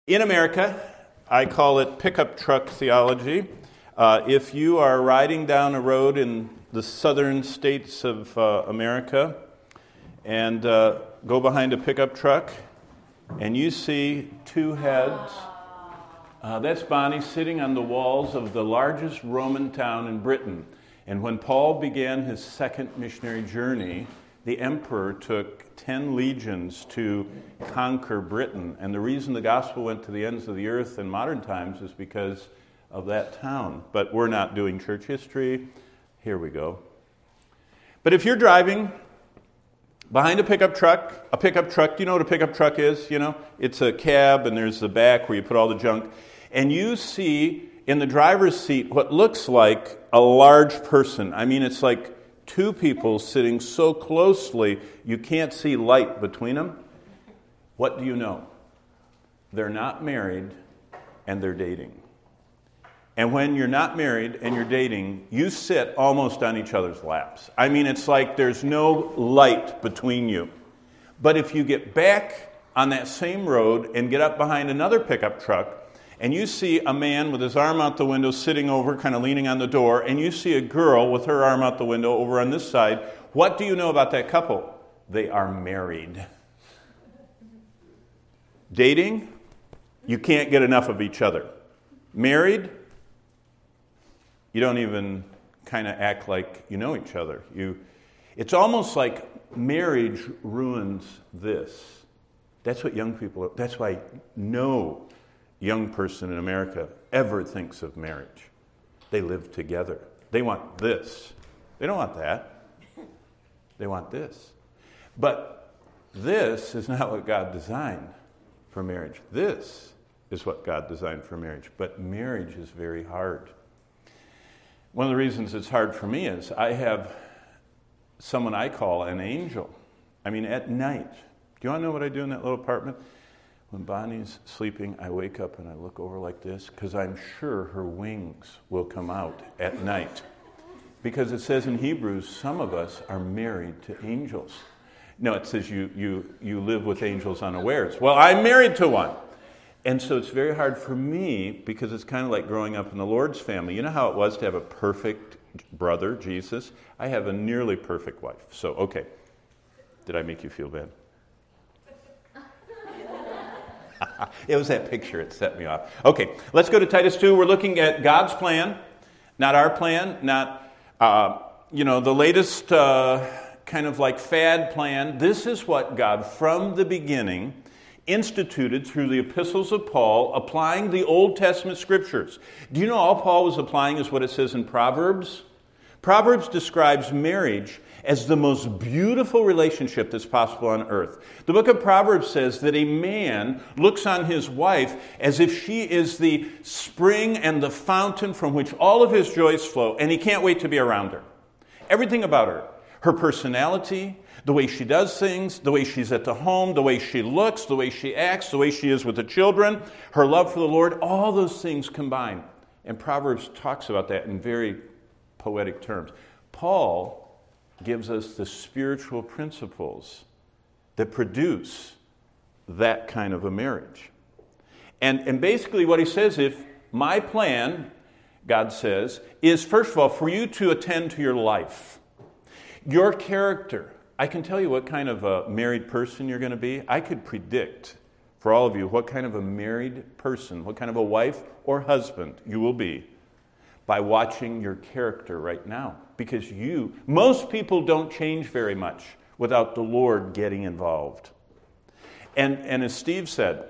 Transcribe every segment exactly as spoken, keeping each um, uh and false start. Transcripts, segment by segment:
In America, I call it pickup truck theology. Uh, if you are riding down a road in the southern states of uh, America and uh, go behind a pickup truck and you see two heads, uh, that's Bonnie sitting on the walls of the largest Roman town in Britain. And when Paul began his second missionary journey, the emperor took ten legions to conquer Britain. And the reason the gospel went to the ends of the earth in modern times is because of that town. But we're not doing church history. Here we go. But if you're driving behind a pickup truck, a pickup truck, do you know what a pickup truck is? You know, it's a cab and there's the back where you put all the junk. And you see in the driver's seat what looks like a large person. I mean, it's like two people sitting so closely you can't see light between them. What do you know? They're not married and they're dating. And when you're not married and you're dating, you sit almost on each other's laps. I mean, it's like there's no light between you. But if you get back on that same road and get up behind another pickup truck, and you see a man with his arm out the window sitting over, kind of leaning on the door, and you see a girl with her arm out the window over on this side, what do you know about that couple? They are married. Dating, you can't get enough of each other. Married, you don't even kind of act like you know each other. You, it's almost like marriage ruins this. That's what young people, that's why no young person in America ever thinks of marriage. They live together. They want this. They don't want that. They want this. But this is not what God designed for marriage. This is what God designed for marriage. But marriage is very hard. One of the reasons it's hard for me is I have someone I call an angel. I mean, at night. Do you want to know what I do in that little apartment? When Bonnie's sleeping, I wake up and I look over like this because I'm sure her wings will come out at night. Because it says in Hebrews, some of us are married to angels. No, it says you you you live with angels unawares. Well, I'm married to one. And so it's very hard for me because it's kind of like growing up in the Lord's family. You know how it was to have a perfect brother, Jesus? I have a nearly perfect wife. So, okay. Did I make you feel bad? It was that picture that set me off. Okay, let's go to Titus two. We're looking at God's plan, not our plan, not, uh, you know, the latest uh, kind of like fad plan. This is what God, from the beginning, instituted through the epistles of Paul, applying the Old Testament scriptures. Do you know all Paul was applying is what it says in Proverbs? Proverbs describes marriage as the most beautiful relationship that's possible on earth. The book of Proverbs says that a man looks on his wife as if she is the spring and the fountain from which all of his joys flow, and he can't wait to be around her. Everything about her, her personality, the way she does things, the way she's at the home, the way she looks, the way she acts, the way she is with the children, her love for the Lord, all those things combine. And Proverbs talks about that in very poetic terms. Paul gives us the spiritual principles that produce that kind of a marriage. And, and basically what he says, if my plan, God says, is first of all for you to attend to your life. Your character. I can tell you what kind of a married person you're going to be. I could predict for all of you what kind of a married person, what kind of a wife or husband you will be by watching your character right now. Because you, most people don't change very much without the Lord getting involved. And, and as Steve said,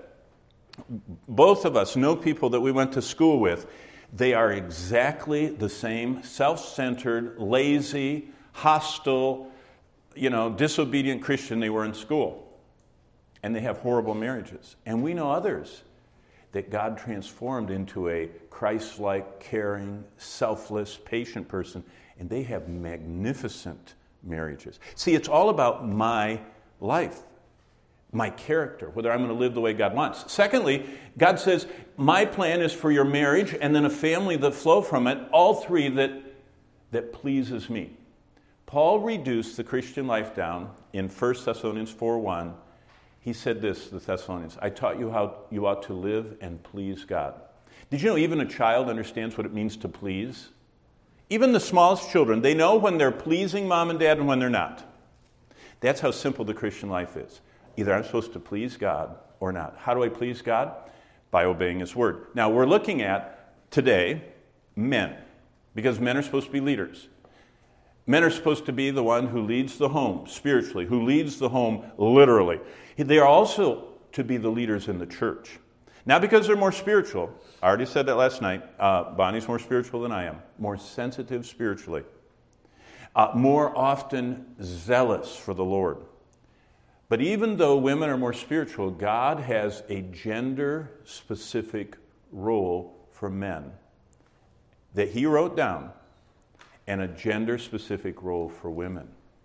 both of us know people that we went to school with. They are exactly the same self-centered, lazy, hostile, you know, disobedient Christian they were in school. And they have horrible marriages. And we know others that God transformed into a Christ-like, caring, selfless, patient person. And they have magnificent marriages. See, it's all about my life, my character, whether I'm going to live the way God wants. Secondly, God says, my plan is for your marriage and then a family that flow from it, all three that, that pleases me. Paul reduced the Christian life down in First Thessalonians four one he said this to the Thessalonians, I taught you how you ought to live and please God. Did you know even a child understands what it means to please? Even the smallest children, they know when they're pleasing mom and dad and when they're not. That's how simple the Christian life is. Either I'm supposed to please God or not. How do I please God? By obeying His Word. Now, we're looking at, today, men, because men are supposed to be leaders. Men are supposed to be the one who leads the home spiritually, who leads the home literally. They are also to be the leaders in the church. Not because they're more spiritual. I already said that last night. Uh, Bonnie's more spiritual than I am. More sensitive spiritually. Uh, more often zealous for the Lord. But even though women are more spiritual, God has a gender-specific role for men that He wrote down, and a gender-specific role for women.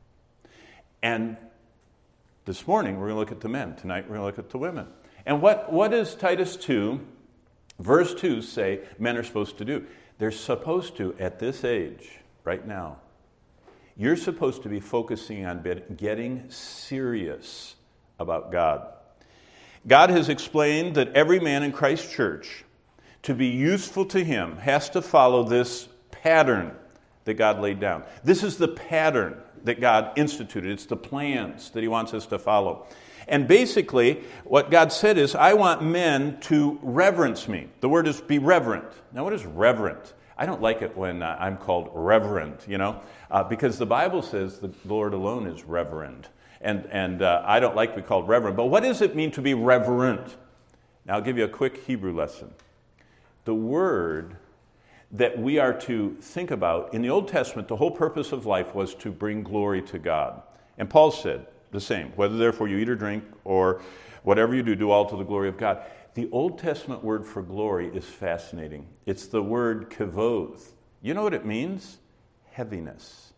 And this morning, we're going to look at the men. Tonight, we're going to look at the women. And what, what does Titus two, verse two say men are supposed to do? They're supposed to, at this age, right now, you're supposed to be focusing on getting serious about God. God has explained that every man in Christ's church, to be useful to Him, has to follow this pattern that God laid down. This is the pattern that God instituted. It's the plans that He wants us to follow. And basically, what God said is, I want men to reverence me. The word is be reverent. Now, what is reverent? I don't like it when uh, I'm called reverend, you know, uh, because the Bible says the Lord alone is reverend. And, and uh, I don't like to be called reverend. But what does it mean to be reverent? Now, I'll give you a quick Hebrew lesson. The word that we are to think about, in the Old Testament, the whole purpose of life was to bring glory to God. And Paul said the same, whether therefore you eat or drink or whatever you do, do all to the glory of God. The Old Testament word for glory is fascinating. It's the word kavod. You know what it means? Heaviness.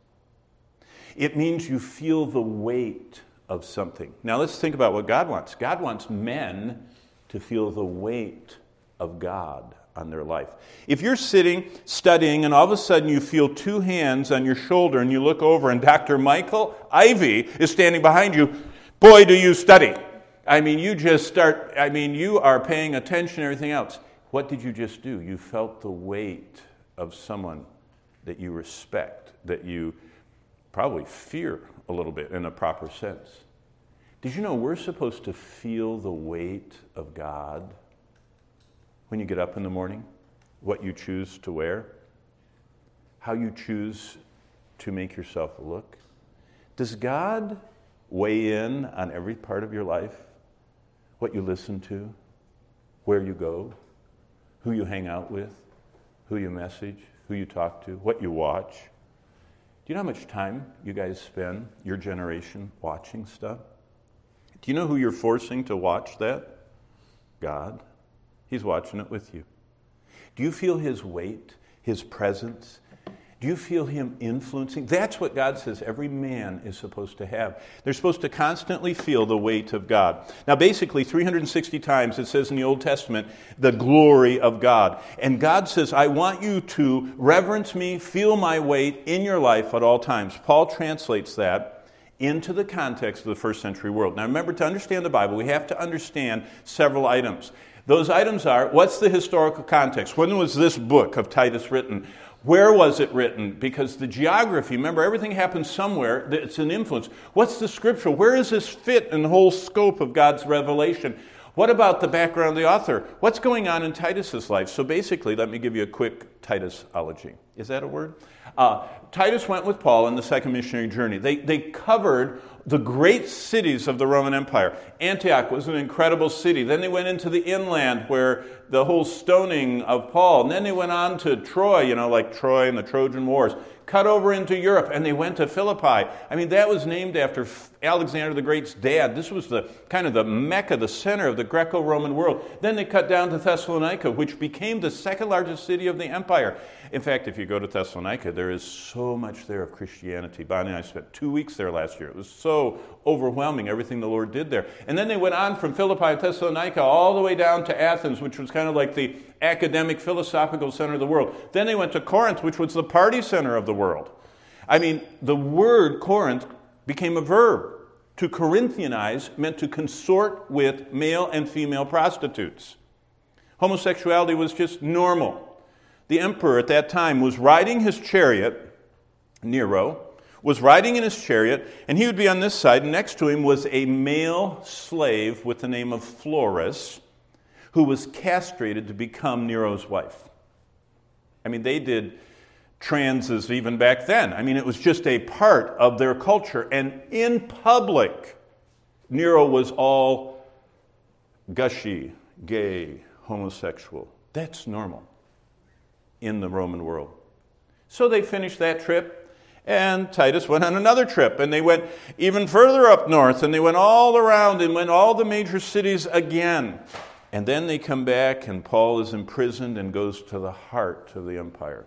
It means you feel the weight of something. Now let's think about what God wants. God wants men to feel the weight of God on their life. If you're sitting, studying, and all of a sudden you feel two hands on your shoulder and you look over and Doctor Michael Ivy is standing behind you, boy, do you study. I mean, you just start, I mean, you are paying attention to everything else. What did you just do? You felt the weight of someone that you respect, that you probably fear a little bit in a proper sense. Did you know we're supposed to feel the weight of God when you get up in the morning? What you choose to wear? How you choose to make yourself look? Does God weigh in on every part of your life? What you listen to, where you go, who you hang out with, who you message, who you talk to, what you watch. Do you know how much time you guys spend, your generation, watching stuff? Do you know who you're forcing to watch that? God. He's watching it with you. Do you feel His weight, His presence? Do you feel Him influencing? That's what God says every man is supposed to have. They're supposed to constantly feel the weight of God. Now, basically, three hundred sixty times it says in the Old Testament, the glory of God. And God says, I want you to reverence me, feel my weight in your life at all times. Paul translates that into the context of the first century world. Now, remember, to understand the Bible, we have to understand several items. Those items are, what's the historical context? When was this book of Titus written? Where was it written? Because the geography, remember, everything happens somewhere. It's an influence. What's the scripture? Where does this fit in the whole scope of God's revelation? What about the background of the author? What's going on in Titus's life? So basically, let me give you a quick Titusology. Is that a word? Uh, Titus went with Paul on the second missionary journey. They, they covered the great cities of the Roman Empire. Antioch was an incredible city. Then they went into the inland where the whole stoning of Paul. And then they went on to Troy, you know, like Troy and the Trojan Wars. Cut over into Europe, and they went to Philippi. I mean, that was named after Alexander the Great's dad. This was the kind of the Mecca, the center of the Greco-Roman world. Then they cut down to Thessalonica, which became the second largest city of the empire. In fact, if you go to Thessalonica, there is so much there of Christianity. Bonnie and I spent two weeks there last year. It was so overwhelming, everything the Lord did there. And then they went on from Philippi and Thessalonica all the way down to Athens, which was kind of like the academic, philosophical center of the world. Then they went to Corinth, which was the party center of the world. I mean, the word Corinth became a verb. To Corinthianize meant to consort with male and female prostitutes. Homosexuality was just normal. The emperor at that time was riding his chariot, Nero, was riding in his chariot, and he would be on this side, and next to him was a male slave with the name of Florus, who was castrated to become Nero's wife. I mean, they did transes even back then. I mean, it was just a part of their culture. And in public, Nero was all gushy, gay, homosexual. That's normal in the Roman world. So they finished that trip, and Titus went on another trip, and they went even further up north, and they went all around and went all the major cities again. And then they come back, and Paul is imprisoned and goes to the heart of the empire.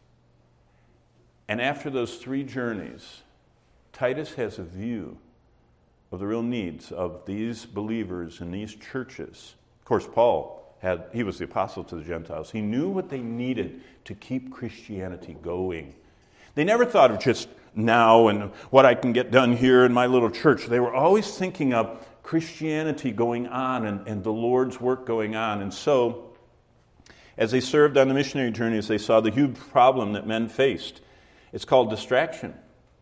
And after those three journeys, Titus has a view of the real needs of these believers in these churches. Of course, Paul had, he was the apostle to the Gentiles. He knew what they needed to keep Christianity going. They never thought of just now and what I can get done here in my little church. They were always thinking of Christianity going on and, and the Lord's work going on. And so, as they served on the missionary journeys, they saw the huge problem that men faced. It's called distraction.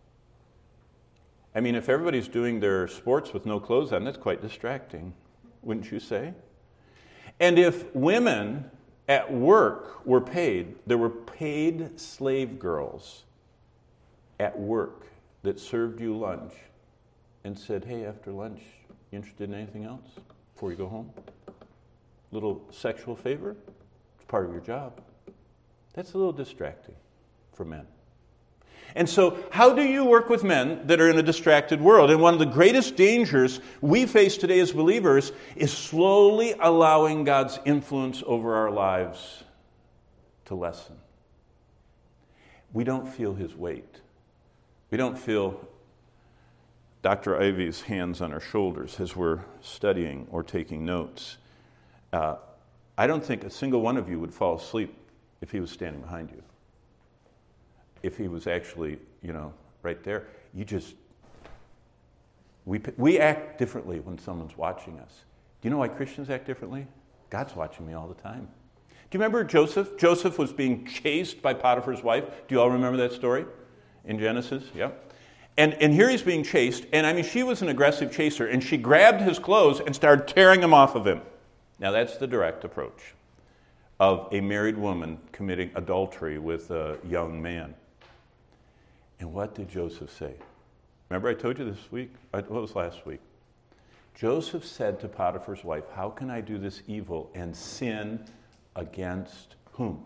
I mean, if everybody's doing their sports with no clothes on, that's quite distracting, wouldn't you say? And if women at work were paid, there were paid slave girls at work that served you lunch and said, hey, after lunch, you interested in anything else before you go home? Little sexual favor? It's part of your job. That's a little distracting for men. And so, how do you work with men that are in a distracted world? And one of the greatest dangers we face today as believers is slowly allowing God's influence over our lives to lessen. We don't feel His weight. We don't feel Doctor Ivy's hands on our shoulders as we're studying or taking notes. Uh, I don't think a single one of you would fall asleep if he was standing behind you. If he was actually, you know, right there. You just, we we act differently when someone's watching us. Do you know why Christians act differently? God's watching me all the time. Do you remember Joseph? Joseph was being chased by Potiphar's wife. Do you all remember that story in Genesis? Yep. And, and here he's being chased, and I mean, she was an aggressive chaser, and she grabbed his clothes and started tearing them off of him. Now, that's the direct approach of a married woman committing adultery with a young man. And what did Joseph say? Remember I told you this week? What was last week? Joseph said to Potiphar's wife, how can I do this evil and sin against whom?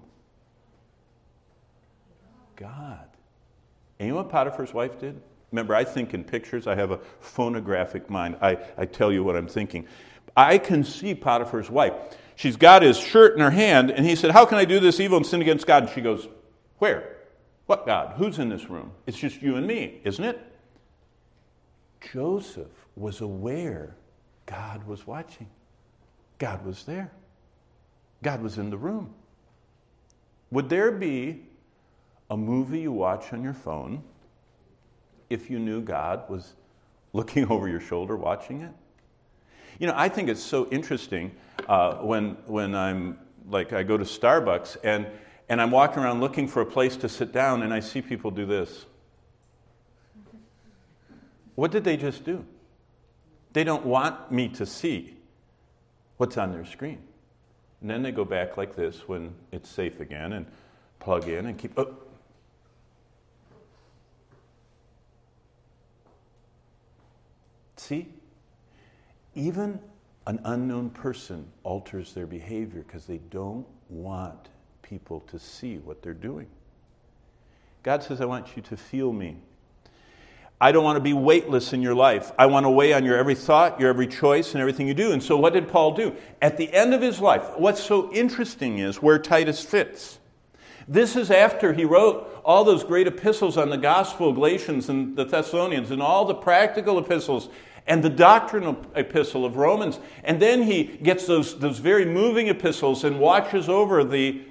God. And you know what Potiphar's wife did? Remember, I think in pictures. I have a phonographic mind. I, I tell you what I'm thinking. I can see Potiphar's wife. She's got his shirt in her hand, and he said, how can I do this evil and sin against God? And she goes, where? What God? Who's in this room? It's just you and me, isn't it? Joseph was aware God was watching. God was there. God was in the room. Would there be a movie you watch on your phone if you knew God was looking over your shoulder watching it? You know, I think it's so interesting uh, when when I'm, like, I go to Starbucks and And I'm walking around looking for a place to sit down, and I see people do this. What did they just do? They don't want me to see what's on their screen. And then they go back like this when it's safe again and plug in and keep... Oh. See? Even an unknown person alters their behavior because they don't want people to see what they're doing. God says, I want you to feel me. I don't want to be weightless in your life. I want to weigh on your every thought, your every choice, and everything you do. And so what did Paul do? At the end of his life, what's so interesting is where Titus fits. This is after he wrote all those great epistles on the gospel, Galatians and the Thessalonians, and all the practical epistles, and the doctrinal epistle of Romans. And then he gets those, those very moving epistles and watches over the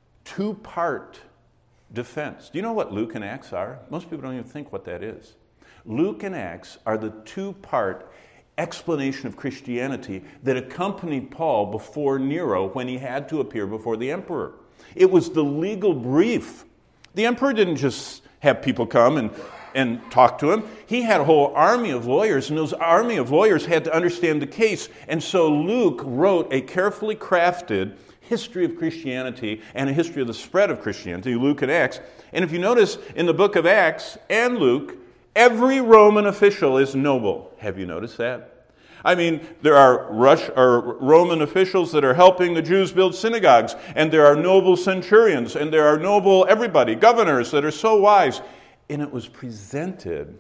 two-part defense. Do you know what Luke and Acts are? Most people don't even think what that is. Luke and Acts are the two-part explanation of Christianity that accompanied Paul before Nero when he had to appear before the emperor. It was the legal brief. The emperor didn't just have people come and, and talk to him. He had a whole army of lawyers, and those army of lawyers had to understand the case. And so Luke wrote a carefully crafted history of Christianity and a history of the spread of Christianity, Luke and Acts. And if you notice, in the book of Acts and Luke, every Roman official is noble. Have you noticed that? I mean, there are Rush, or Roman officials that are helping the Jews build synagogues, and there are noble centurions, and there are noble everybody, governors that are so wise. And it was presented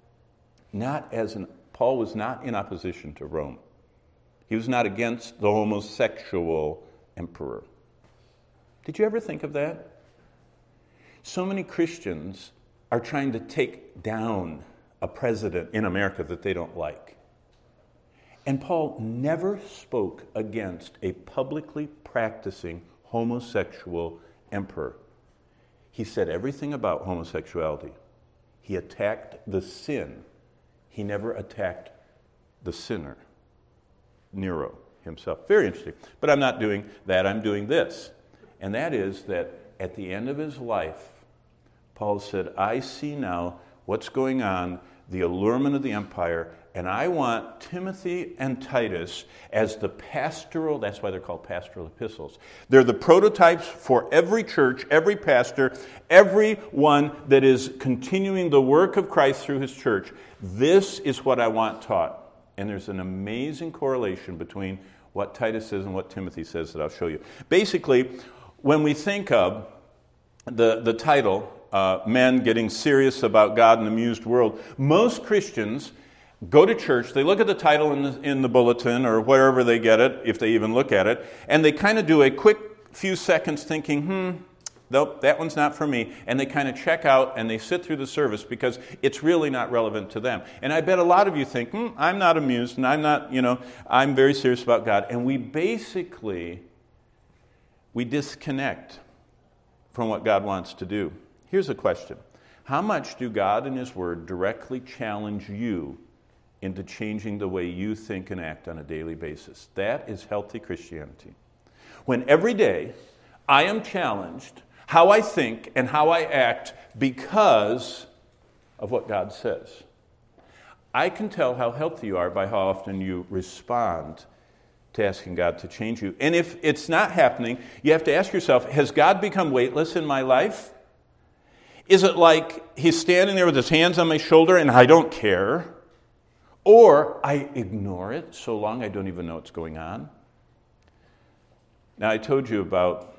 not as an, Paul was not in opposition to Rome. He was not against the homosexual emperor. Did you ever think of that? So many Christians are trying to take down a president in America that they don't like. And Paul never spoke against a publicly practicing homosexual emperor. He said everything about homosexuality. He attacked the sin. He never attacked the sinner, Nero himself. Very interesting. But I'm not doing that. I'm doing this. And that is that at the end of his life, Paul said, I see now what's going on, the allurement of the empire, and I want Timothy and Titus as the pastoral, that's why they're called pastoral epistles. They're the prototypes for every church, every pastor, everyone that is continuing the work of Christ through his church. This is what I want taught. And there's an amazing correlation between what Titus says and what Timothy says that I'll show you. Basically, when we think of the, the title, uh, Men Getting Serious About God in the Amused World, most Christians go to church, they look at the title in the, in the bulletin or wherever they get it, if they even look at it, and they kind of do a quick few seconds thinking, hmm, nope, that one's not for me. And they kind of check out and they sit through the service because it's really not relevant to them. And I bet a lot of you think, hmm, I'm not amused and I'm not, you know, I'm very serious about God. And we basically, we disconnect from what God wants to do. Here's a question. How much do God and His Word directly challenge you into changing the way you think and act on a daily basis? That is healthy Christianity. When every day I am challenged how I think and how I act because of what God says. I can tell how healthy you are by how often you respond to asking God to change you. And if it's not happening, you have to ask yourself, has God become weightless in my life? Is it like He's standing there with His hands on my shoulder and I don't care? Or I ignore it so long I don't even know what's going on? Now, I told you about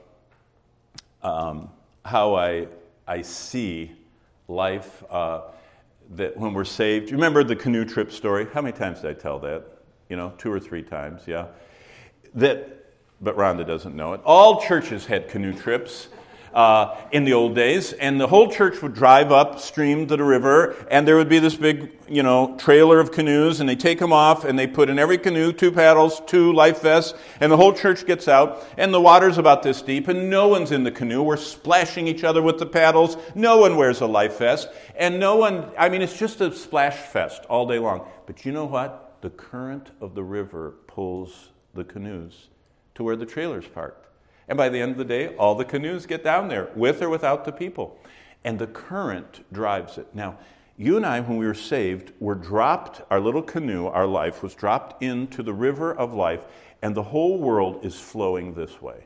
um, how I I see life uh, that when we're saved. Do you remember the canoe trip story? How many times did I tell that? You know, two or three times, yeah. That, but Rhonda doesn't know it. All churches had canoe trips uh, in the old days, and the whole church would drive upstream to the river, and there would be this big, you know, trailer of canoes, and they take them off, and they put in every canoe two paddles, two life vests, and the whole church gets out, and the water's about this deep, and no one's in the canoe. We're splashing each other with the paddles. No one wears a life vest, and no one, I mean, it's just a splash fest all day long. But you know what? The current of the river pulls the canoes to where the trailer's parked. And by the end of the day, all the canoes get down there, with or without the people. And the current drives it. Now, you and I, when we were saved, were dropped, our little canoe, our life, was dropped into the river of life, and the whole world is flowing this way.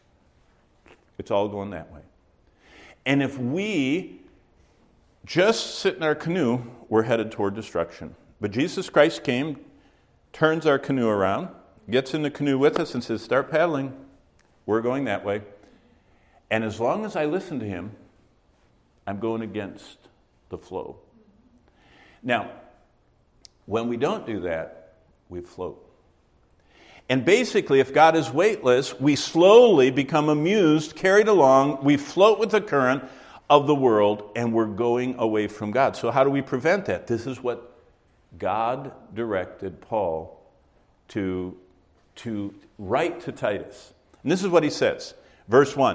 It's all going that way. And if we just sit in our canoe, we're headed toward destruction. But Jesus Christ came, turns our canoe around, gets in the canoe with us and says, start paddling. We're going that way. And as long as I listen to Him, I'm going against the flow. Now, when we don't do that, we float. And basically, if God is weightless, we slowly become amused, carried along, we float with the current of the world, and we're going away from God. So how do we prevent that? This is what God directed Paul to, to write to Titus. And this is what he says. Verse one,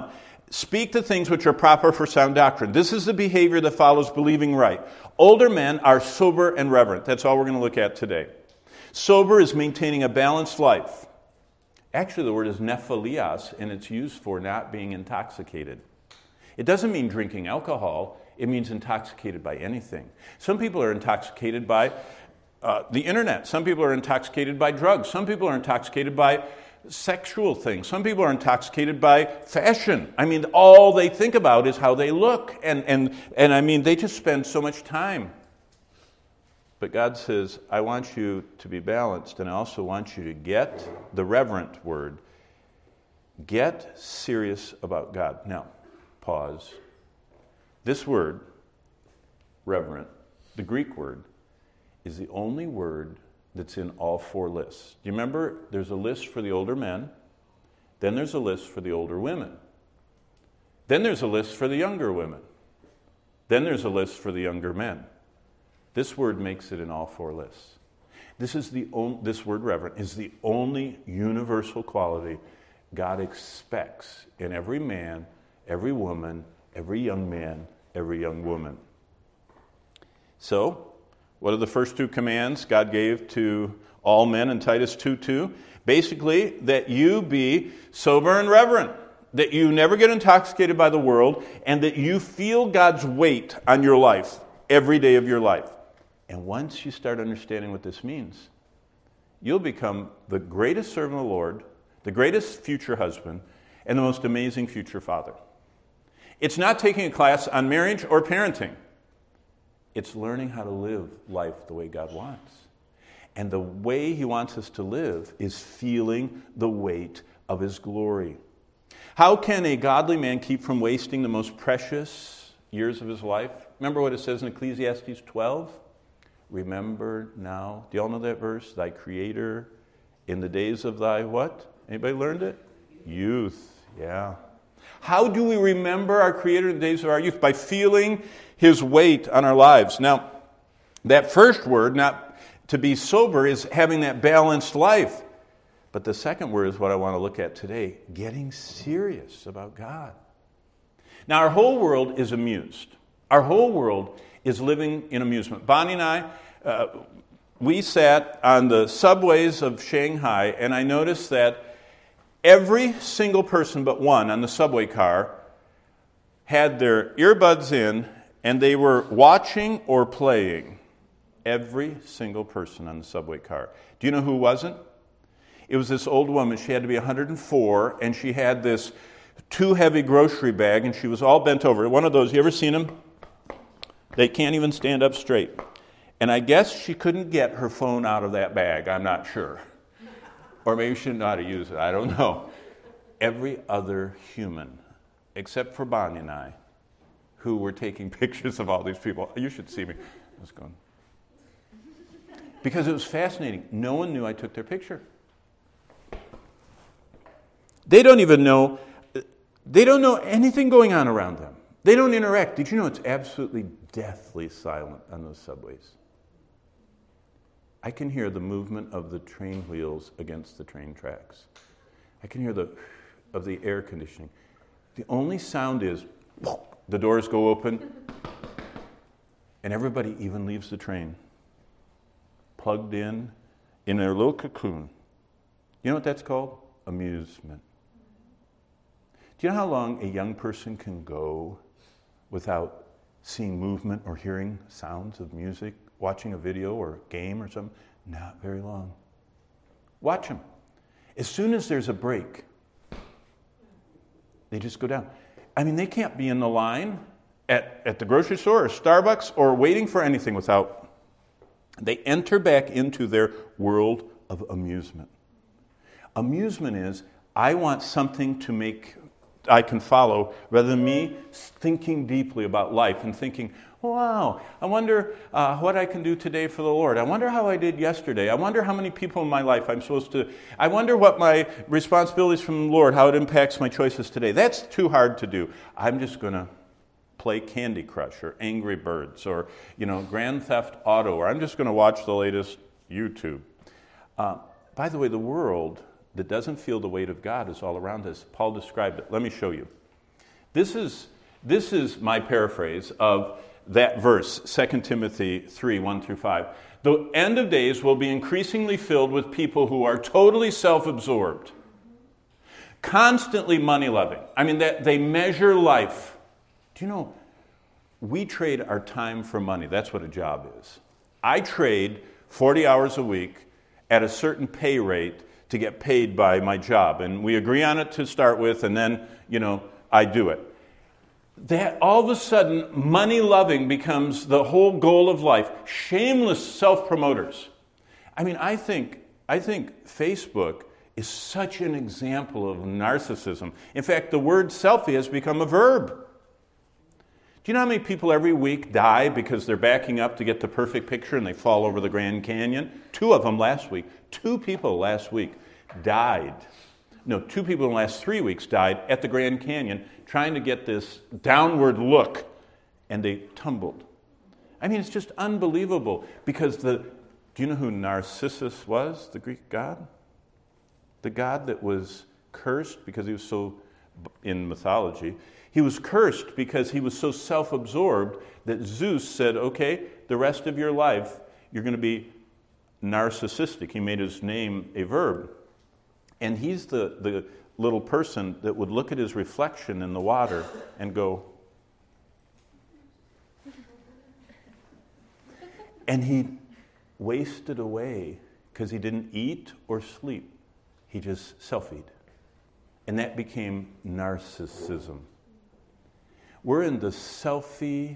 Speak the things which are proper for sound doctrine. This is the behavior that follows believing right. Older men are sober and reverent. That's all we're going to look at today. Sober is maintaining a balanced life. Actually, the word is nephilios, and it's used for not being intoxicated. It doesn't mean drinking alcohol. It means intoxicated by anything. Some people are intoxicated by uh, the internet. Some people are intoxicated by drugs. Some people are intoxicated by sexual things. Some people are intoxicated by fashion. I mean, all they think about is how they look. And, and, and I mean, they just spend so much time. But God says, I want you to be balanced, and I also want you to get the reverent word. Get serious about God. Now, pause. This word, reverent, the Greek word, is the only word that's in all four lists. Do you remember there's a list for the older men, then there's a list for the older women, then there's a list for the younger women, then there's a list for the younger men. This word makes it in all four lists. This is the only, this word reverent is the only universal quality God expects in every man, every woman, every young man, every young woman. So, what are the first two commands God gave to all men in Titus two two? Basically, that you be sober and reverent, that you never get intoxicated by the world, and that you feel God's weight on your life every day of your life. And once you start understanding what this means, you'll become the greatest servant of the Lord, the greatest future husband, and the most amazing future father. It's not taking a class on marriage or parenting. It's learning how to live life the way God wants. And the way He wants us to live is feeling the weight of His glory. How can a godly man keep from wasting the most precious years of his life? Remember what it says in Ecclesiastes twelve? Remember now, do y'all know that verse? Thy Creator in the days of thy what? Anybody learned it? Youth, yeah. How do we remember our Creator in the days of our youth? By feeling His weight on our lives. Now, that first word, not to be sober, is having that balanced life. But the second word is what I want to look at today, getting serious about God. Now, our whole world is amused. Our whole world is living in amusement. Bonnie and I, uh, we sat on the subways of Shanghai, and I noticed that every single person but one on the subway car had their earbuds in, and they were watching or playing. Every single person on the subway car. Do you know who wasn't? It was this old woman. She had to be one hundred four, and she had this too heavy grocery bag, and she was all bent over. One of those, you ever seen them? They can't even stand up straight. And I guess she couldn't get her phone out of that bag. I'm not sure. Or maybe she didn't know how to use it. I don't know. Every other human, except for Bonnie and I, who were taking pictures of all these people. You should see me. I was going. Because it was fascinating. No one knew I took their picture. They don't even know, they don't know anything going on around them. They don't interact. Did you know it's absolutely deathly silent on those subways? I can hear the movement of the train wheels against the train tracks. I can hear the of the air conditioning. The only sound is the doors go open and everybody even leaves the train plugged in in their little cocoon. You know what that's called? Amusement. Do you know how long a young person can go without seeing movement or hearing sounds of music, watching a video or a game or something? Not very long. Watch them. As soon as there's a break, they just go down. I mean, they can't be in the line at, at the grocery store or Starbucks or waiting for anything without. They enter back into their world of amusement. Amusement is, I want something to make I can follow, rather than me thinking deeply about life and thinking, wow, I wonder uh, what I can do today for the Lord. I wonder how I did yesterday. I wonder how many people in my life I'm supposed to, I wonder what my responsibilities from the Lord, how it impacts my choices today. That's too hard to do. I'm just going to play Candy Crush or Angry Birds or, you know, Grand Theft Auto, or I'm just going to watch the latest YouTube. Uh, by the way, the world that doesn't feel the weight of God is all around us. Paul described it. Let me show you. This is, this is my paraphrase of that verse, Second Timothy three, one through five. The end of days will be increasingly filled with people who are totally self-absorbed, constantly money-loving. I mean, that they measure life. Do you know, we trade our time for money. That's what a job is. I trade forty hours a week at a certain pay rate to get paid by my job. And we agree on it to start with, and then, you know, I do it. That all of a sudden, money-loving becomes the whole goal of life. Shameless self-promoters. I mean, I think, I think Facebook is such an example of narcissism. In fact, the word selfie has become a verb. Do you know how many people every week die because they're backing up to get the perfect picture and they fall over the Grand Canyon? Two of them last week. Two people last week died. No, two people in the last three weeks died at the Grand Canyon trying to get this downward look, and they tumbled. I mean, it's just unbelievable because the, do you know who Narcissus was, the Greek god? The god that was cursed because he was so, in mythology, he was cursed because he was so self-absorbed that Zeus said, okay, the rest of your life, you're going to be narcissistic. He made his name a verb. And he's the, the little person that would look at his reflection in the water and go, and he wasted away because he didn't eat or sleep. He just selfied. And that became narcissism. We're in the selfie,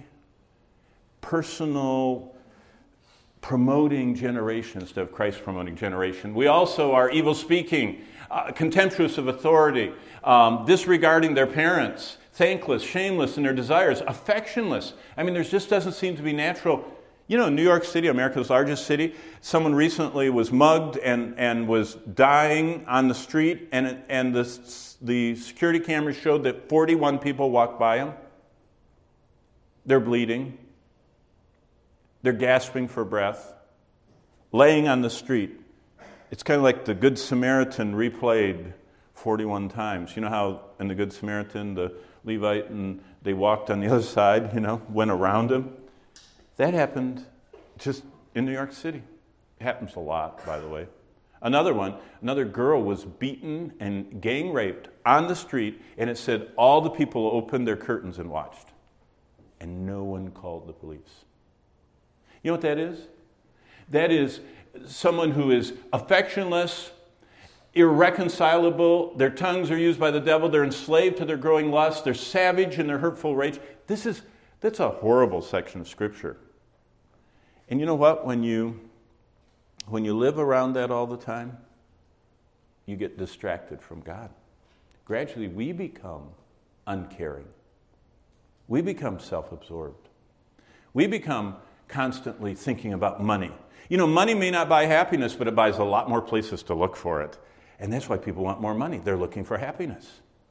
personal, promoting generation instead of Christ promoting generation. We also are evil speaking, uh, contemptuous of authority, um, disregarding their parents, thankless, shameless in their desires, affectionless. I mean, there just doesn't seem to be natural. You know, New York City, America's largest city, someone recently was mugged and, and was dying on the street, and, and the, the security cameras showed that forty-one people walked by him. They're bleeding. They're gasping for breath, laying on the street. It's kind of like the Good Samaritan replayed forty-one times. You know how in the Good Samaritan, the Levite, and they walked on the other side, you know, went around him? That happened just in New York City. It happens a lot, by the way. Another one, another girl was beaten and gang raped on the street, and it said all the people opened their curtains and watched. And no one called the police. You know what that is? That is someone who is affectionless, irreconcilable, their tongues are used by the devil, they're enslaved to their growing lust, they're savage in their hurtful rage. This is, that's a horrible section of Scripture. And you know what? When you, when you live around that all the time, you get distracted from God. Gradually, we become uncaring. We become self-absorbed. We become constantly thinking about money. You know, money may not buy happiness, but it buys a lot more places to look for it. And that's why people want more money. They're looking for happiness.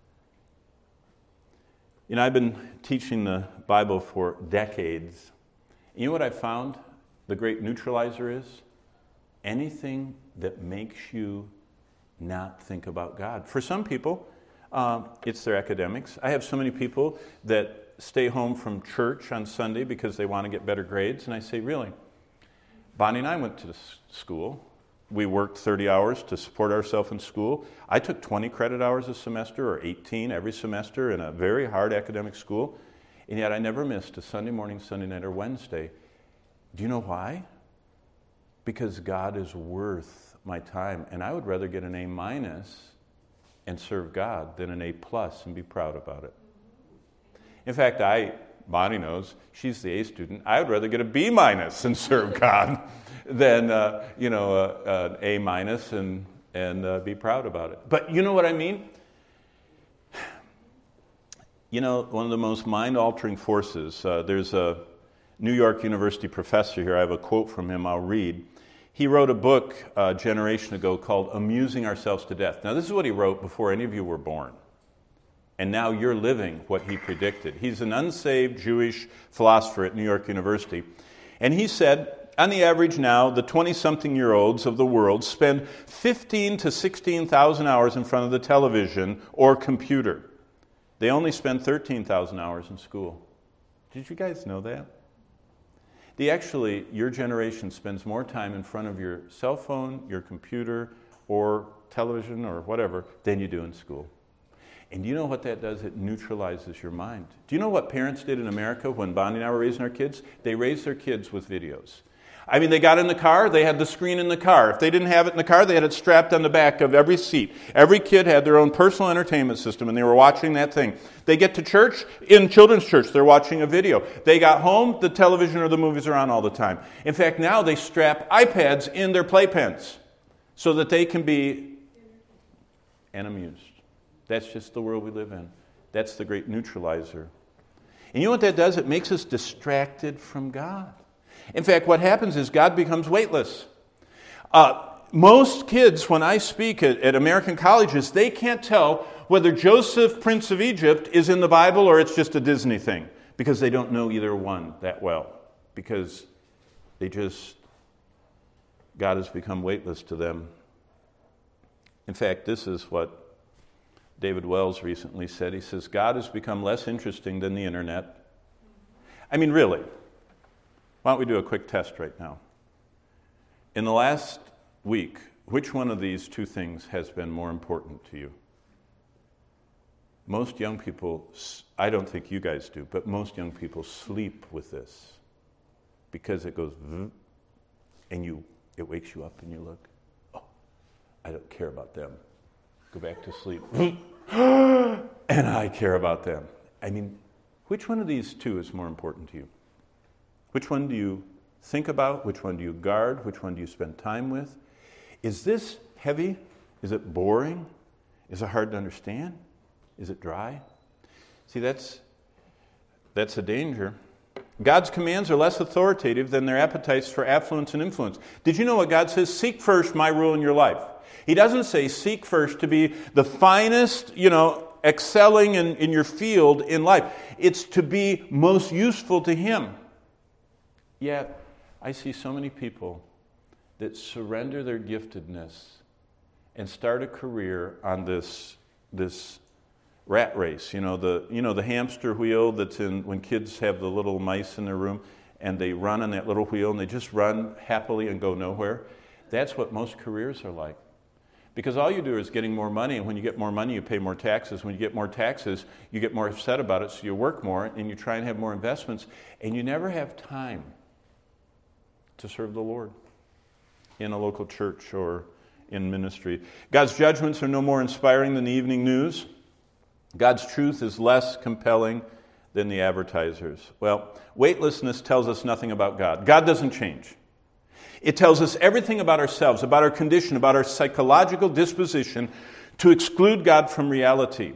You know, I've been teaching the Bible for decades. You know what I found the great neutralizer is? Anything that makes you not think about God. For some people, um, it's their academics. I have so many people that stay home from church on Sunday because they want to get better grades. And I say, really? Bonnie and I went to school. We worked thirty hours to support ourselves in school. I took twenty credit hours a semester or eighteen every semester in a very hard academic school. And yet I never missed a Sunday morning, Sunday night, or Wednesday. Do you know why? Because God is worth my time. And I would rather get an A minus and serve God than an A plus and be proud about it. In fact, I, Bonnie knows, she's the A student. I would rather get a B minus and serve God than, uh, you know, uh, an A minus and, and uh, be proud about it. But you know what I mean? You know, one of the most mind-altering forces, uh, there's a New York University professor here. I have a quote from him I'll read. He wrote a book uh, a generation ago called Amusing Ourselves to Death. Now, this is what he wrote before any of you were born. And now you're living what he predicted. He's an unsaved Jewish philosopher at New York University. And he said, on the average now, the twenty-something-year-olds of the world spend fifteen to sixteen thousand hours in front of the television or computer. They only spend thirteen thousand hours in school. Did you guys know that? They actually, your generation spends more time in front of your cell phone, your computer, or television, or whatever, than you do in school. And do you know what that does? It neutralizes your mind. Do you know what parents did in America when Bonnie and I were raising our kids? They raised their kids with videos. I mean, they got in the car, they had the screen in the car. If they didn't have it in the car, they had it strapped on the back of every seat. Every kid had their own personal entertainment system, and they were watching that thing. They get to church, in children's church, they're watching a video. They got home, the television or the movies are on all the time. In fact, now they strap iPads in their playpens so that they can be and amused. That's just the world we live in. That's the great neutralizer. And you know what that does? It makes us distracted from God. In fact, what happens is God becomes weightless. Uh, most kids, when I speak at, at American colleges, they can't tell whether Joseph, Prince of Egypt, is in the Bible or it's just a Disney thing, because they don't know either one that well, because they just, God has become weightless to them. In fact, this is what David Wells recently said. He says, God has become less interesting than the internet. I mean, really. Why don't we do a quick test right now? In the last week, which one of these two things has been more important to you? Most young people, I don't think you guys do, but most young people sleep with this because it goes and you, it wakes you up and you look, oh, I don't care about them. Go back to sleep. And I care about them. I mean, which one of these two is more important to you? Which one do you think about? Which one do you guard? Which one do you spend time with? Is this heavy? Is it boring? Is it hard to understand? Is it dry? See, that's, that's a danger. God's commands are less authoritative than their appetites for affluence and influence. Did you know what God says? Seek first my rule in your life. He doesn't say seek first to be the finest, you know, excelling in, in your field in life. It's to be most useful to Him. Yet, I see so many people that surrender their giftedness and start a career on this, this rat race. You know, the, you know, the hamster wheel that's in when kids have the little mice in their room and they run on that little wheel and they just run happily and go nowhere. That's what most careers are like. Because all you do is getting more money, and when you get more money, you pay more taxes. When you get more taxes, you get more upset about it, so you work more and you try and have more investments, and you never have time to serve the Lord in a local church or in ministry. God's judgments are no more inspiring than the evening news. God's truth is less compelling than the advertisers. Well, weightlessness tells us nothing about God. God doesn't change. It tells us everything about ourselves, about our condition, about our psychological disposition to exclude God from reality.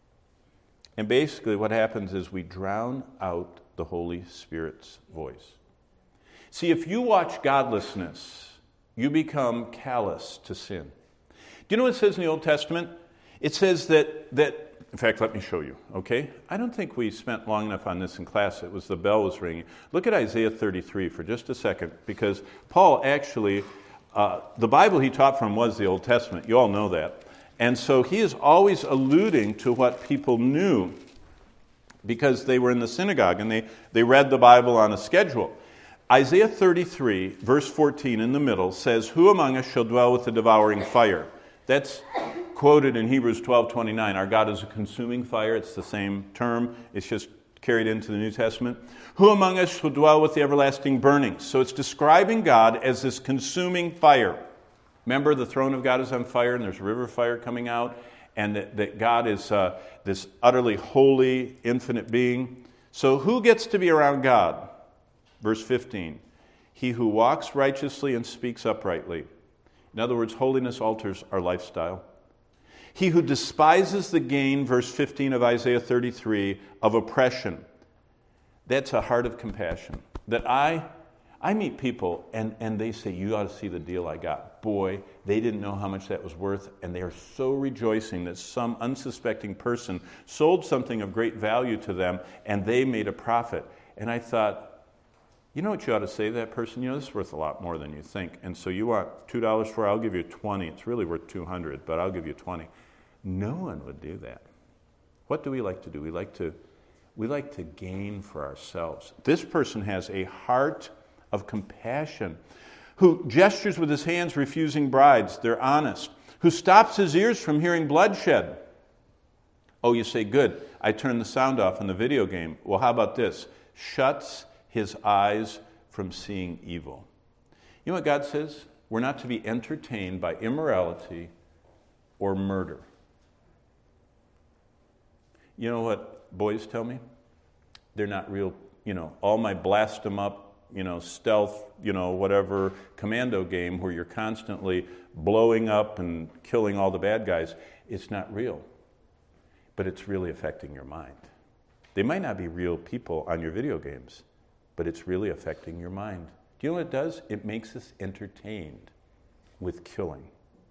And basically what happens is we drown out the Holy Spirit's voice. See, if you watch godlessness, you become callous to sin. Do you know what it says in the Old Testament? It says that, that in fact, let me show you, okay? I don't think we spent long enough on this in class. It was the bell was ringing. Look at Isaiah thirty-three for just a second, because Paul actually, uh, the Bible he taught from was the Old Testament. You all know that. And so he is always alluding to what people knew because they were in the synagogue and they, they read the Bible on a schedule. Isaiah thirty-three, verse fourteen in the middle says, "Who among us shall dwell with the devouring fire?" That's quoted in Hebrews twelve twenty-nine. Our God is a consuming fire. It's the same term. It's just carried into the New Testament. Who among us shall dwell with the everlasting burning? So it's describing God as this consuming fire. Remember, the throne of God is on fire, and there's a river fire coming out, and that, that God is uh, this utterly holy, infinite being. So who gets to be around God? Verse fifteen, he who walks righteously and speaks uprightly. In other words, holiness alters our lifestyle. He who despises the gain, verse fifteen of Isaiah thirty-three, of oppression. That's a heart of compassion. That I I meet people and, and they say, you ought to see the deal I got. Boy, they didn't know how much that was worth, and they are so rejoicing that some unsuspecting person sold something of great value to them and they made a profit. And I thought, you know what you ought to say to that person? You know, this is worth a lot more than you think. And so you want two dollars for it, I'll give you twenty. It's really worth two hundred, but I'll give you twenty. No one would do that. What do we like to do? We like to, we like to gain for ourselves. This person has a heart of compassion, who gestures with his hands refusing brides. They're honest. Who stops his ears from hearing bloodshed. Oh, you say, good, I turned the sound off in the video game. Well, how about this? Shuts his eyes from seeing evil. You know what God says? We're not to be entertained by immorality or murder. You know what boys tell me? They're not real, you know, all my blast them up, you know, stealth, you know, whatever commando game where you're constantly blowing up and killing all the bad guys. It's not real, but it's really affecting your mind. They might not be real people on your video games, but it's really affecting your mind. Do you know what it does? It makes us entertained with killing.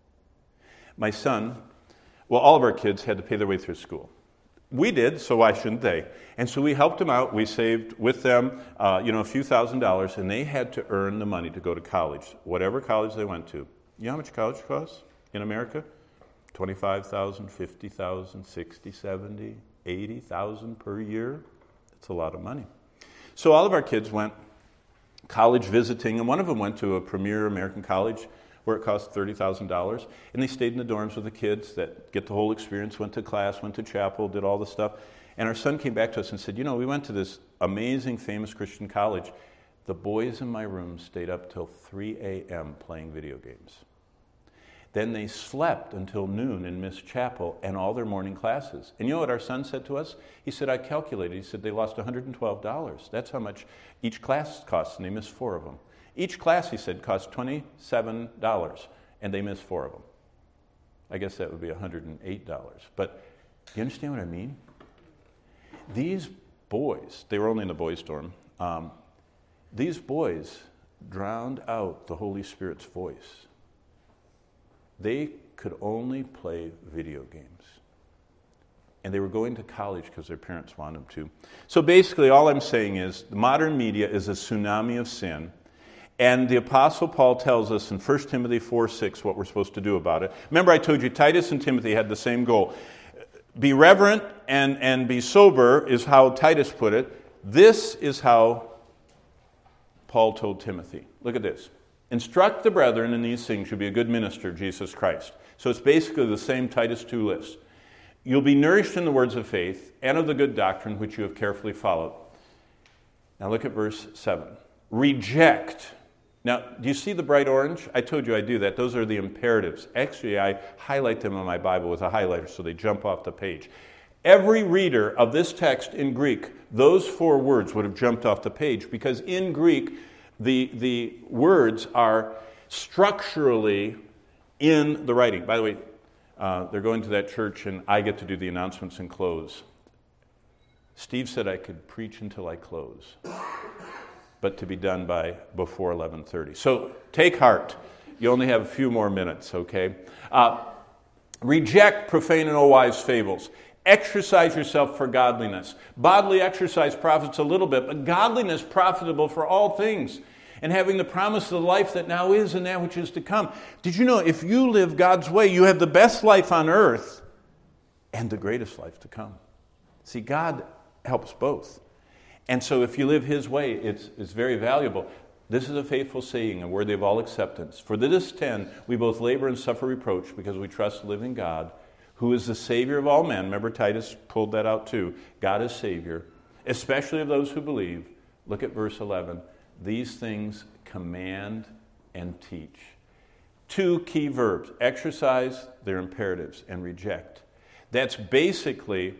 My son, well, all of our kids had to pay their way through school. We did, so why shouldn't they? And so we helped them out. We saved with them, uh, you know, a few thousand dollars, and they had to earn the money to go to college, whatever college they went to. You know how much college costs in America? twenty-five thousand dollars, fifty thousand dollars, sixty thousand dollars, seventy thousand dollars, eighty thousand dollars per year. That's a lot of money. So all of our kids went college visiting, and one of them went to a premier American college where it cost thirty thousand dollars, and they stayed in the dorms with the kids that get the whole experience, went to class, went to chapel, did all the stuff. And our son came back to us and said, you know, we went to this amazing, famous Christian college. The boys in my room stayed up till three a.m. playing video games. Then they slept until noon and missed chapel and all their morning classes. And you know what our son said to us? He said, I calculated. He said they lost one hundred twelve dollars. That's how much each class costs, and they missed four of them. Each class, he said, cost twenty-seven dollars, and they missed four of them. I guess that would be one hundred eight dollars. But do you understand what I mean? These boys, they were only in the boys' dorm, um, these boys drowned out the Holy Spirit's voice. They could only play video games. And they were going to college because their parents wanted them to. So basically, all I'm saying is the modern media is a tsunami of sin. And the Apostle Paul tells us in First Timothy four six what we're supposed to do about it. Remember, I told you Titus and Timothy had the same goal. Be reverent and, and be sober is how Titus put it. This is how Paul told Timothy. Look at this. Instruct the brethren in these things. You'll be a good minister of Jesus Christ. So it's basically the same Titus two list. You'll be nourished in the words of faith and of the good doctrine which you have carefully followed. Now look at verse seven. Reject. Now, do you see the bright orange? I told you I do that. Those are the imperatives. Actually, I highlight them in my Bible with a highlighter so they jump off the page. Every reader of this text in Greek, those four words would have jumped off the page because in Greek, the, the words are structurally in the writing. By the way, uh, they're going to that church and I get to do the announcements and close. Steve said I could preach until I close, but to be done by before eleven thirty. So take heart. You only have a few more minutes, okay? Uh, reject profane and unwise fables. Exercise yourself for godliness. Bodily exercise profits a little bit, but godliness profitable for all things. And having the promise of the life that now is and that which is to come. Did you know if you live God's way, you have the best life on earth and the greatest life to come? See, God helps both. And so if you live His way, it's, it's very valuable. This is a faithful saying and worthy of all acceptance. For this ten, we both labor and suffer reproach because we trust the living God, who is the Savior of all men. Remember, Titus pulled that out too. God is Savior, especially of those who believe. Look at verse eleven. These things command and teach. Two key verbs. Exercise, they're imperatives, and reject. That's basically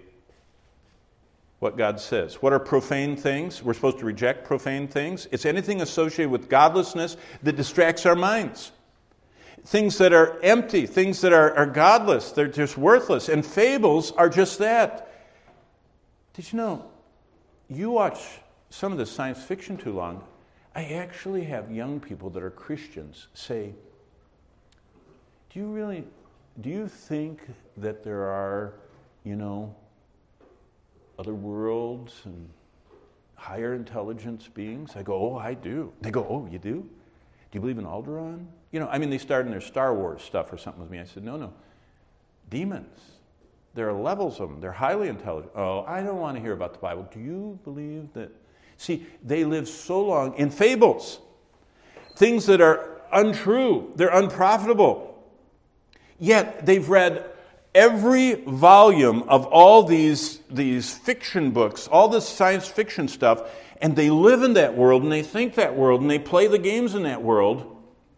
what God says. What are profane things? We're supposed to reject profane things. It's anything associated with godlessness that distracts our minds. Things that are empty, things that are, are godless, they're just worthless. And fables are just that. Did you know, you watch some of the science fiction too long, I actually have young people that are Christians say, do you really, do you think that there are, you know, other worlds and higher intelligence beings? I go, oh, I do. They go, oh, you do? Do you believe in Alderaan? You know, I mean, they started in their Star Wars stuff or something with me. I said, no, no. Demons. there are levels of them. They're highly intelligent. Oh, I don't want to hear about the Bible. Do you believe that? See, they live so long in fables, things that are untrue. They're unprofitable. Yet they've read every volume of all these, these fiction books, all this science fiction stuff, and they live in that world, and they think that world, and they play the games in that world.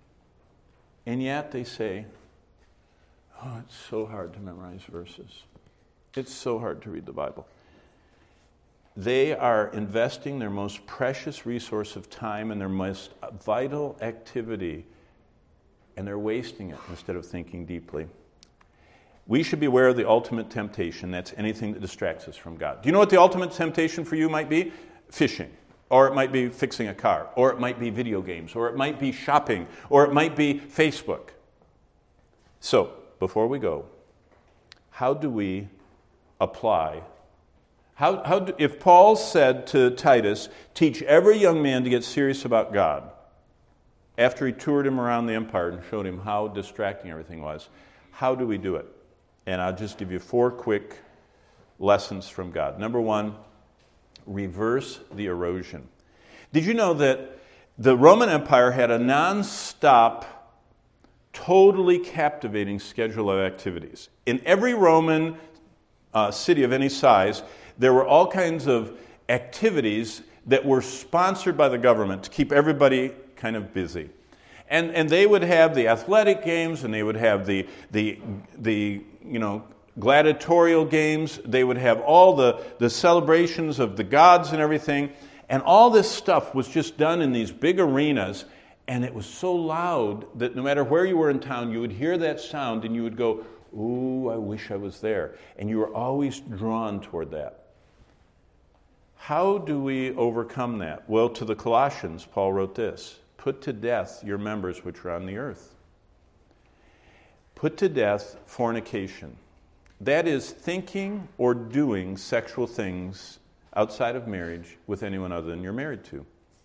And yet they say, oh, it's so hard to memorize verses. It's so hard to read the Bible. They are investing their most precious resource of time and their most vital activity, and they're wasting it instead of thinking deeply. We should be aware of the ultimate temptation. That's anything that distracts us from God. Do you know what the ultimate temptation for you might be? Fishing. Or it might be fixing a car. Or it might be video games. Or it might be shopping. Or it might be Facebook. So, before we go, how do we apply? How, how do, if Paul said to Titus, teach every young man to get serious about God, after he toured him around the empire and showed him how distracting everything was, how do we do it? And I'll just give you four quick lessons from God. Number one, reverse the erosion. Did you know that the Roman Empire had a non-stop, totally captivating schedule of activities? In every Roman uh, city of any size, there were all kinds of activities that were sponsored by the government to keep everybody kind of busy. And and they would have the athletic games, and they would have the the the you know gladiatorial games. They would have all the, the celebrations of the gods and everything. And all this stuff was just done in these big arenas, and it was so loud that no matter where you were in town, you would hear that sound and you would go, ooh, I wish I was there. And you were always drawn toward that. How do we overcome that? Well, to the Colossians, Paul wrote this: put to death your members which are on the earth. Put to death fornication. That is thinking or doing sexual things outside of marriage with anyone other than you're married to.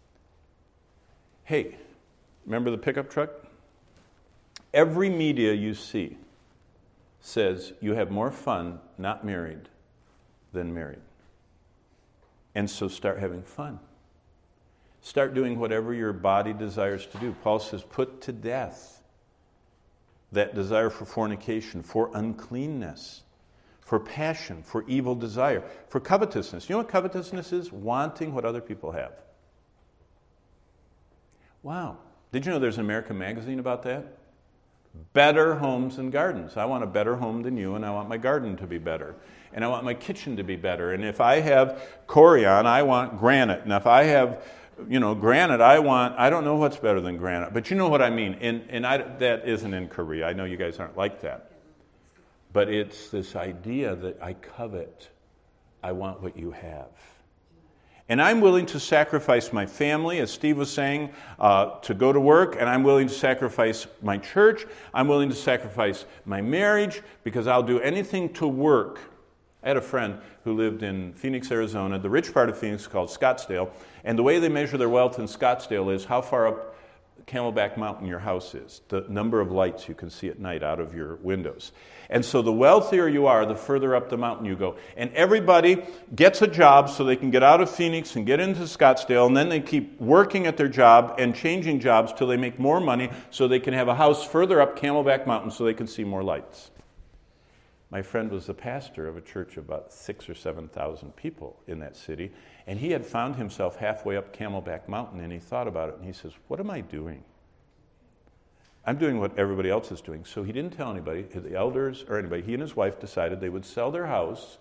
Hey, remember the pickup truck? Every media you see says you have more fun not married than married. And so start having fun. Start doing whatever your body desires to do. Paul says, put to death that desire for fornication, for uncleanness, for passion, for evil desire, for covetousness. You know what covetousness is? Wanting what other people have. Wow. Did you know there's an American magazine about that? Better Homes and Gardens. I want a better home than you, and I want my garden to be better. And I want my kitchen to be better. And if I have Corian, I want granite. And if I have, you know, granite, I want, I don't know what's better than granite. But you know what I mean. And, and I, that isn't in Korea. I know you guys aren't like that. But it's this idea that I covet. I want what you have. And I'm willing to sacrifice my family, as Steve was saying, uh, to go to work, and I'm willing to sacrifice my church. I'm willing to sacrifice my marriage because I'll do anything to work. I had a friend who lived in Phoenix, Arizona, the rich part of Phoenix called Scottsdale, and the way they measure their wealth in Scottsdale is how far up Camelback Mountain your house is, the number of lights you can see at night out of your windows. And so the wealthier you are, the further up the mountain you go. And everybody gets a job so they can get out of Phoenix and get into Scottsdale, and then they keep working at their job and changing jobs till they make more money so they can have a house further up Camelback Mountain so they can see more lights. My friend was the pastor of a church of about six or seven thousand people in that city, and he had found himself halfway up Camelback Mountain, and he thought about it, and he says, what am I doing? I'm doing what everybody else is doing. So he didn't tell anybody, the elders or anybody. He and his wife decided they would sell their house,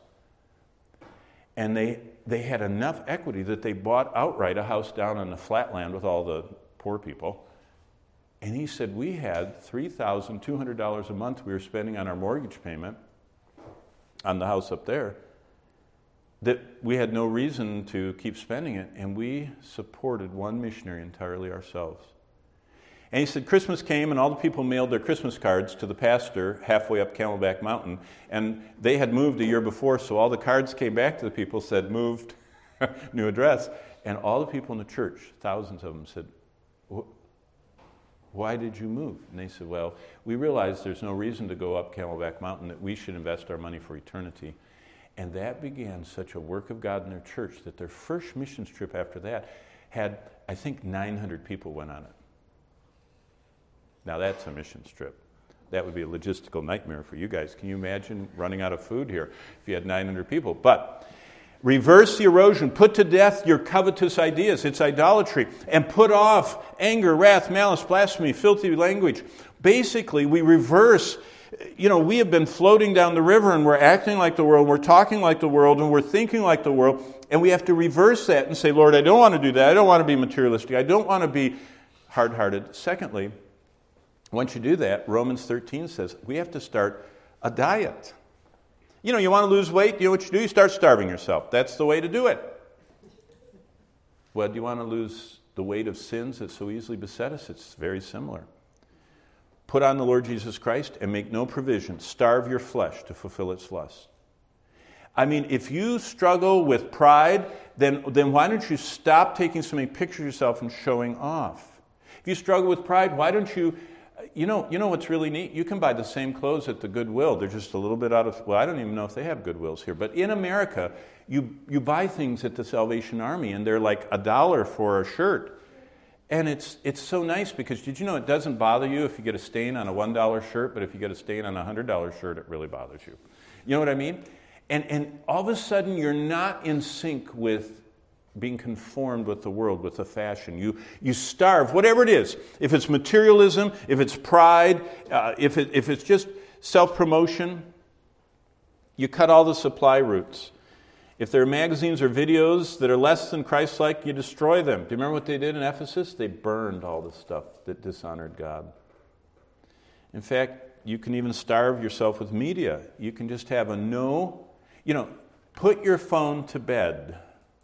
and they they had enough equity that they bought outright a house down on the flatland with all the poor people. And he said, we had three thousand two hundred dollars a month we were spending on our mortgage payment on the house up there, that we had no reason to keep spending it, and we supported one missionary entirely ourselves. And he said Christmas came, and all the people mailed their Christmas cards to the pastor halfway up Camelback Mountain, and they had moved a year before, so all the cards came back to the people, said moved, new address, and all the people in the church, thousands of them, said, why did you move? And they said, well, we realized there's no reason to go up Camelback Mountain, that we should invest our money for eternity. And that began such a work of God in their church that their first missions trip after that had, I think, nine hundred people went on it. Now that's a missions trip. That would be a logistical nightmare for you guys. Can you imagine running out of food here if you had nine hundred people? But reverse the erosion. Put to death your covetous ideas. It's idolatry. And put off anger, wrath, malice, blasphemy, filthy language. Basically, we reverse. You know, we have been floating down the river and we're acting like the world, we're talking like the world, and we're thinking like the world, and we have to reverse that and say, Lord, I don't want to do that. I don't want to be materialistic. I don't want to be hard-hearted. Secondly, once you do that, Romans thirteen says we have to start a diet. You know, you want to lose weight, you know what you do? You start starving yourself. That's the way to do it. Well, do you want to lose the weight of sins that so easily beset us? It's very similar. Put on the Lord Jesus Christ and make no provision. Starve your flesh to fulfill its lust. I mean, if you struggle with pride, then, then why don't you stop taking so many pictures of yourself and showing off? If you struggle with pride, why don't you, you know, you know what's really neat? You can buy the same clothes at the Goodwill. They're just a little bit out of, well, I don't even know if they have Goodwills here. But in America, you, you buy things at the Salvation Army, and they're like a dollar for a shirt. And it's it's so nice because, did you know it doesn't bother you if you get a stain on a one dollar shirt, but if you get a stain on a one hundred dollar shirt, it really bothers you. You know what I mean? And and all of a sudden, you're not in sync with being conformed with the world, with the fashion. You you starve, whatever it is. If it's materialism, if it's pride, uh, if it, if it's just self-promotion, you cut all the supply routes. If there are magazines or videos that are less than Christ-like, you destroy them. Do you remember what they did in Ephesus? They burned all the stuff that dishonored God. In fact, you can even starve yourself with media. You can just have a no, you know, put your phone to bed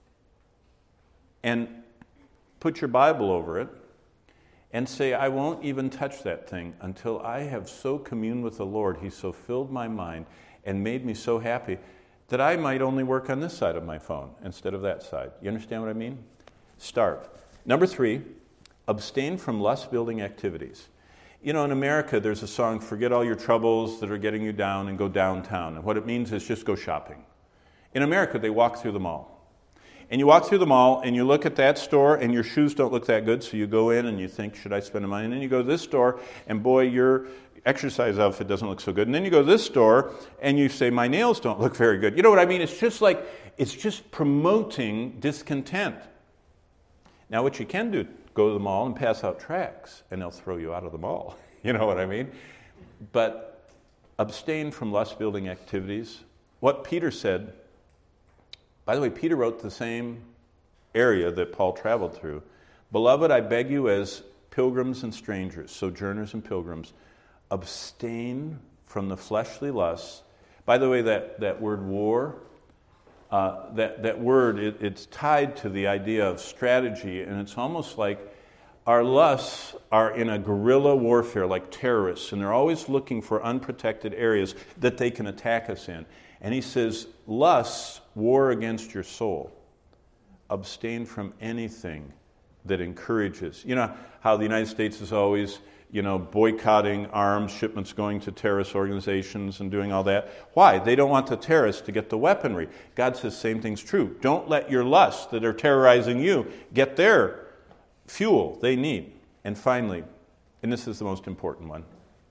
and put your Bible over it and say, I won't even touch that thing until I have so communed with the Lord, He's so filled my mind and made me so happy that I might only work on this side of my phone instead of that side. You understand what I mean? Starve. Number three, abstain from lust-building activities. You know, in America, there's a song, forget all your troubles that are getting you down and go downtown. And what it means is just go shopping. In America, they walk through the mall. And you walk through the mall and you look at that store and your shoes don't look that good, so you go in and you think, should I spend the money? And then you go to this store and boy, your exercise outfit doesn't look so good. And then you go to this store and you say, my nails don't look very good. You know what I mean? It's just like, it's just promoting discontent. Now what you can do, go to the mall and pass out tracts and they'll throw you out of the mall. You know what I mean? But abstain from lust-building activities. What Peter said, by the way, Peter wrote the same area that Paul traveled through. Beloved, I beg you as pilgrims and strangers, sojourners and pilgrims, abstain from the fleshly lusts. By the way, that, that word war, uh, that, that word, it, it's tied to the idea of strategy, and it's almost like our lusts are in a guerrilla warfare like terrorists, and they're always looking for unprotected areas that they can attack us in. And he says, lusts war against your soul. Abstain from anything that encourages. You know how the United States is always, you know, boycotting arms shipments going to terrorist organizations and doing all that. Why? They don't want the terrorists to get the weaponry. God says same thing's true. Don't let your lusts that are terrorizing you get their fuel they need. And finally, and this is the most important one,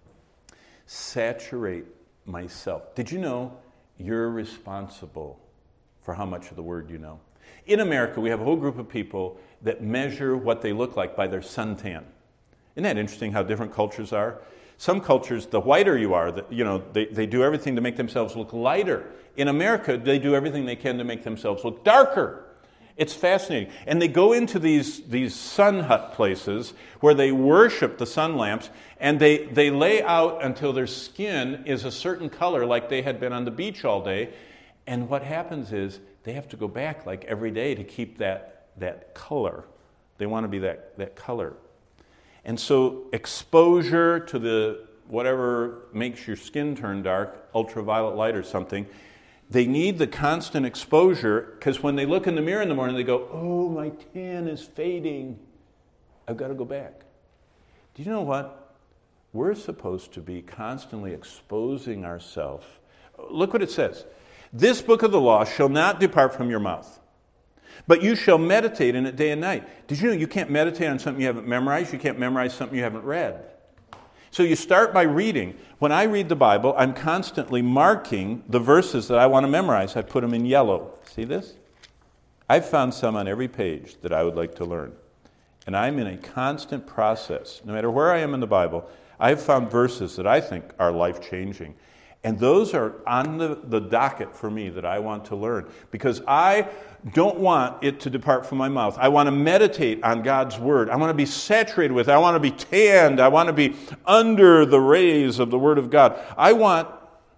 saturate myself. Did you know you're responsible for how much of the Word you know? In America, we have a whole group of people that measure what they look like by their suntan. Isn't that interesting how different cultures are? Some cultures, the whiter you are, the, you know, they, they do everything to make themselves look lighter. In America, they do everything they can to make themselves look darker. It's fascinating. And they go into these, these sun hut places where they worship the sun lamps, and they, they lay out until their skin is a certain color like they had been on the beach all day. And what happens is they have to go back like every day to keep that, that color. They want to be that, that color. And so exposure to the whatever makes your skin turn dark, ultraviolet light or something, they need the constant exposure because when they look in the mirror in the morning, they go, oh, my tan is fading. I've got to go back. Do you know what? We're supposed to be constantly exposing ourselves. Look what it says. This book of the law shall not depart from your mouth, but you shall meditate in it day and night. Did you know you can't meditate on something you haven't memorized? You can't memorize something you haven't read. So you start by reading. When I read the Bible, I'm constantly marking the verses that I want to memorize. I put them in yellow. See this? I've found some on every page that I would like to learn. And I'm in a constant process. No matter where I am in the Bible, I've found verses that I think are life-changing. And those are on the, the docket for me that I want to learn. Because I don't want it to depart from my mouth. I want to meditate on God's Word. I want to be saturated with it. I want to be tanned. I want to be under the rays of the Word of God. I want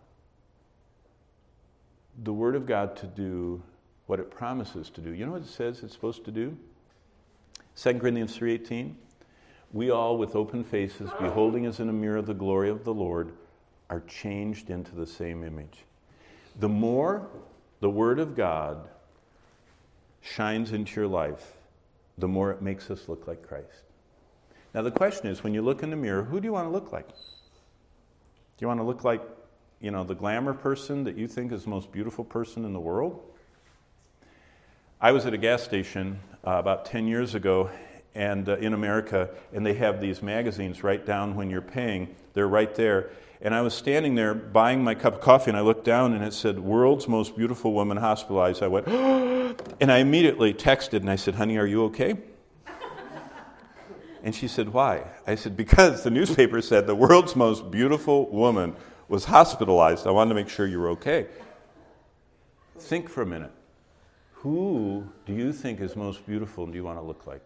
the Word of God to do what it promises to do. You know what it says it's supposed to do? Second Corinthians three eighteen. We all with open faces, beholding as in a mirror the glory of the Lord, are changed into the same image. The more the Word of God shines into your life, the more it makes us look like Christ. Now the question is, when you look in the mirror, who do you want to look like? Do you want to look like, you know, the glamour person that you think is the most beautiful person in the world? I was at a gas station uh, about ten years ago and uh, in America, and they have these magazines right down when you're paying. They're right there. And I was standing there buying my cup of coffee, and I looked down, and it said, world's most beautiful woman hospitalized. I went, oh, and I immediately texted, and I said, honey, are you okay? And she said, why? I said, because the newspaper said the world's most beautiful woman was hospitalized. I wanted to make sure you were okay. Think for a minute. Who do you think is most beautiful and do you want to look like?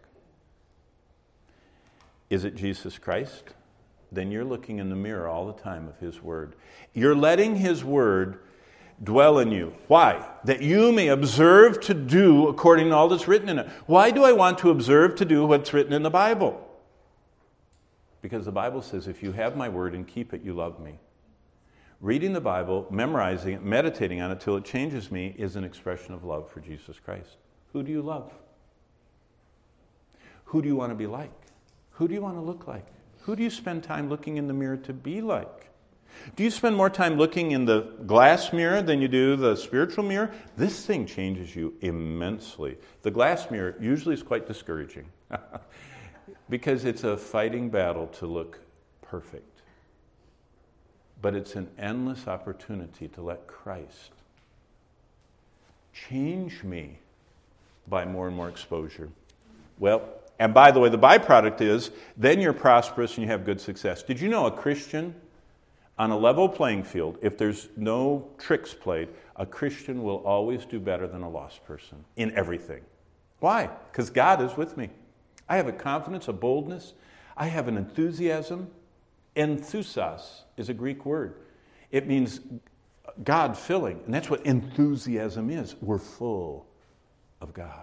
Is it Jesus Christ? Then you're looking in the mirror all the time of His Word. You're letting His Word dwell in you. Why? That you may observe to do according to all that's written in it. Why do I want to observe to do what's written in the Bible? Because the Bible says, if you have my Word and keep it, you love me. Reading the Bible, memorizing it, meditating on it till it changes me is an expression of love for Jesus Christ. Who do you love? Who do you want to be like? Who do you want to look like? Who do you spend time looking in the mirror to be like? Do you spend more time looking in the glass mirror than you do the spiritual mirror? This thing changes you immensely. The glass mirror usually is quite discouraging because it's a fighting battle to look perfect. But it's an endless opportunity to let Christ change me by more and more exposure. Well, and by the way, the byproduct is, then you're prosperous and you have good success. Did you know a Christian, on a level playing field, if there's no tricks played, a Christian will always do better than a lost person in everything. Why? Because God is with me. I have a confidence, a boldness. I have an enthusiasm. Enthusias is a Greek word. It means God filling, and that's what enthusiasm is. We're full of God.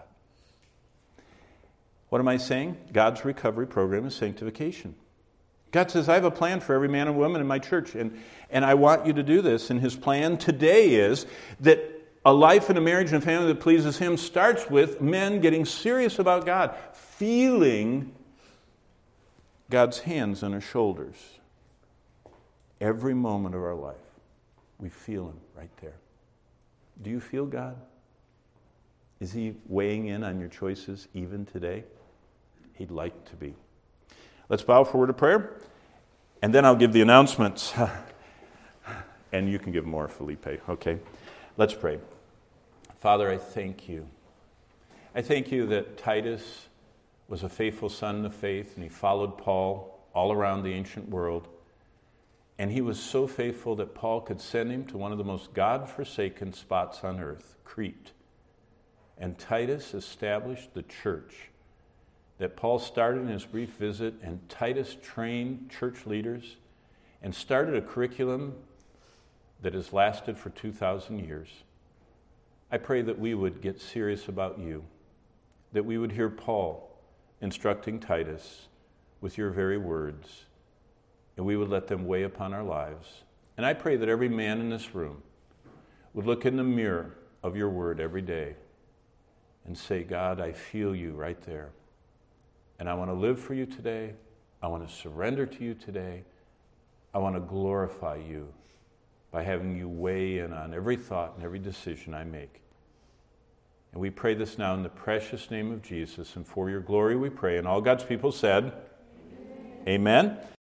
What am I saying? God's recovery program is sanctification. God says, I have a plan for every man and woman in my church, and, and I want you to do this. And His plan today is that a life and a marriage and a family that pleases Him starts with men getting serious about God, feeling God's hands on our shoulders. Every moment of our life, we feel Him right there. Do you feel God? Is He weighing in on your choices even today? He'd like to be. Let's bow for a word of prayer, and then I'll give the announcements. And you can give more, Felipe, okay? Let's pray. Father, I thank you. I thank you that Titus was a faithful son of faith, and he followed Paul all around the ancient world. And he was so faithful that Paul could send him to one of the most God-forsaken spots on earth, Crete. And Titus established the church that Paul started in his brief visit, and Titus trained church leaders and started a curriculum that has lasted for two thousand years. I pray that we would get serious about you, that we would hear Paul instructing Titus with your very words, and we would let them weigh upon our lives. And I pray that every man in this room would look in the mirror of your word every day and say, God, I feel you right there. And I want to live for you today. I want to surrender to you today. I want to glorify you by having you weigh in on every thought and every decision I make. And we pray this now in the precious name of Jesus, and for your glory we pray. And all God's people said, Amen. Amen.